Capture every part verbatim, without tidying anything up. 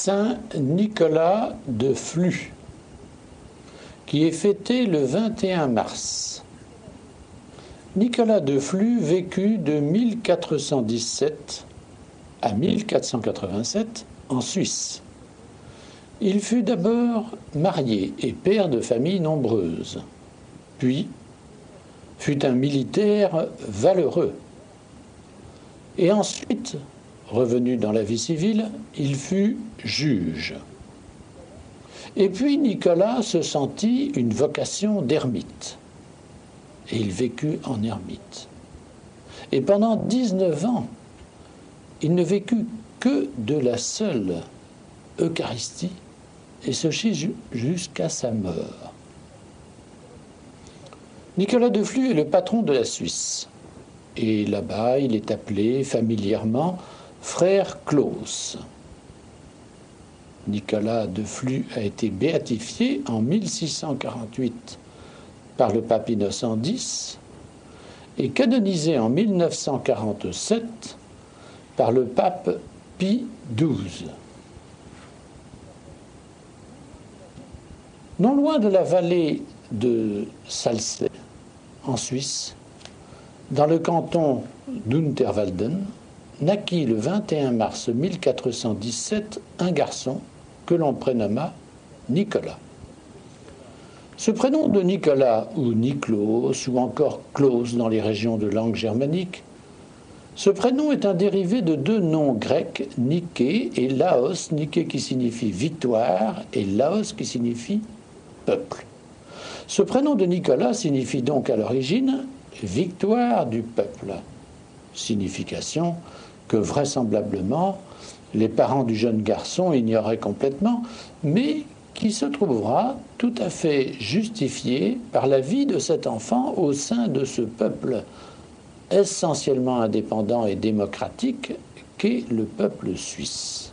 Saint Nicolas de Flux, qui est fêté le vingt et un mars. Nicolas de Flux vécut de mille quatre cent dix-sept à mille quatre cent quatre-vingt-sept en Suisse. Il fut d'abord marié et père de familles nombreuses, puis fut un militaire valeureux. Et ensuite, revenu dans la vie civile, il fut juge. Et puis Nicolas se sentit une vocation d'ermite. Et il vécut en ermite. Et pendant dix-neuf ans, il ne vécut que de la seule Eucharistie, et ceci jusqu'à sa mort. Nicolas de Flux est le patron de la Suisse. Et là-bas, il est appelé familièrement frère Claus. Nicolas de Flux a été béatifié en mille six cent quarante-huit par le pape Innocent X et canonisé en mille neuf cent quarante-sept par le pape Pie douze. Non loin de la vallée de Salzey, en Suisse, dans le canton d'Unterwalden, naquit le vingt et un mars mille quatre cent dix-sept un garçon que l'on prénomma Nicolas. Ce prénom de Nicolas, ou Niklos, ou encore Klaus dans les régions de langue germanique, ce prénom est un dérivé de deux noms grecs, Niké et Laos, Niké qui signifie victoire et Laos qui signifie peuple. Ce prénom de Nicolas signifie donc à l'origine victoire du peuple, signification que vraisemblablement les parents du jeune garçon ignoraient complètement, mais qui se trouvera tout à fait justifiée par la vie de cet enfant au sein de ce peuple essentiellement indépendant et démocratique qu'est le peuple suisse.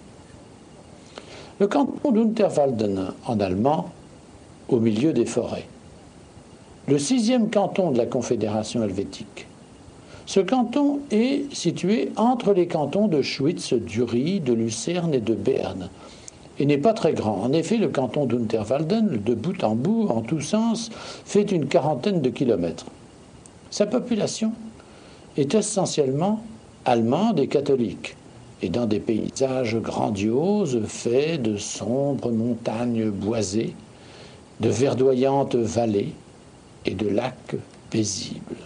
Le canton d'Unterwalden, en allemand, au milieu des forêts. Le sixième canton de la Confédération helvétique. Ce canton est situé entre les cantons de Schwytz, d'Uri, de Lucerne et de Berne, et n'est pas très grand. En effet, le canton d'Unterwalden, de bout en bout, en tous sens, fait une quarantaine de kilomètres. Sa population est essentiellement allemande et catholique, et dans des paysages grandioses faits de sombres montagnes boisées, de verdoyantes vallées et de lacs paisibles.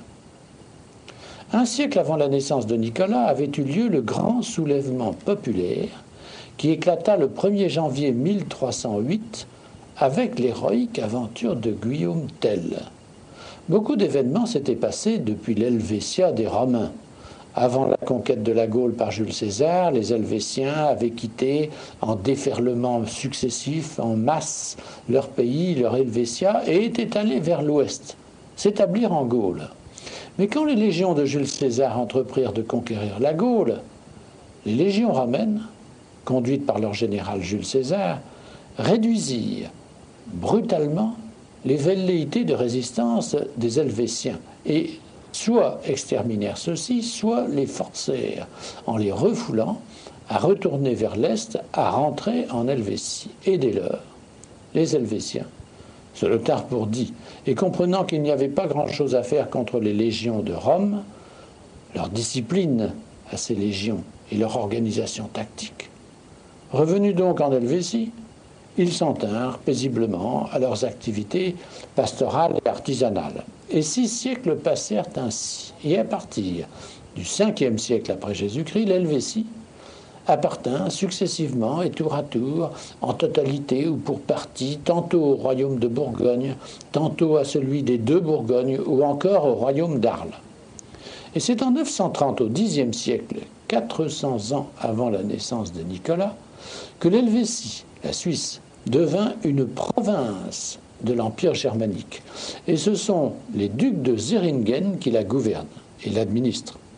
Un siècle avant la naissance de Nicolas avait eu lieu le grand soulèvement populaire qui éclata le premier janvier mille trois cent huit avec l'héroïque aventure de Guillaume Tell. Beaucoup d'événements s'étaient passés depuis l'Helvétia des Romains. Avant la conquête de la Gaule par Jules César, les Helvétiens avaient quitté en déferlements successifs, en masse, leur pays, leur Helvétia, et étaient allés vers l'ouest, s'établir en Gaule. Mais quand les légions de Jules César entreprirent de conquérir la Gaule, les légions romaines, conduites par leur général Jules César, réduisirent brutalement les velléités de résistance des Helvétiens et soit exterminèrent ceux-ci, soit les forcèrent, en les refoulant, à retourner vers l'Est, à rentrer en Helvétie. Et dès lors, les Helvétiens se le tinrent pour dit, et comprenant qu'il n'y avait pas grand-chose à faire contre les légions de Rome, leur discipline à ces légions et leur organisation tactique, revenus donc en Helvétie, ils s'en tinrent paisiblement à leurs activités pastorales et artisanales. Et six siècles passèrent ainsi. Et à partir du cinquième siècle après Jésus-Christ, l'Helvétie appartint successivement et tour à tour, en totalité ou pour partie, tantôt au royaume de Bourgogne, tantôt à celui des deux Bourgognes ou encore au royaume d'Arles. Et c'est en neuf cent trente, au dixième siècle, quatre cents ans avant la naissance de Nicolas, que l'Helvétie, la Suisse, devint une province de l'Empire germanique. Et ce sont les ducs de Zeringen qui la gouvernent et l'administrent.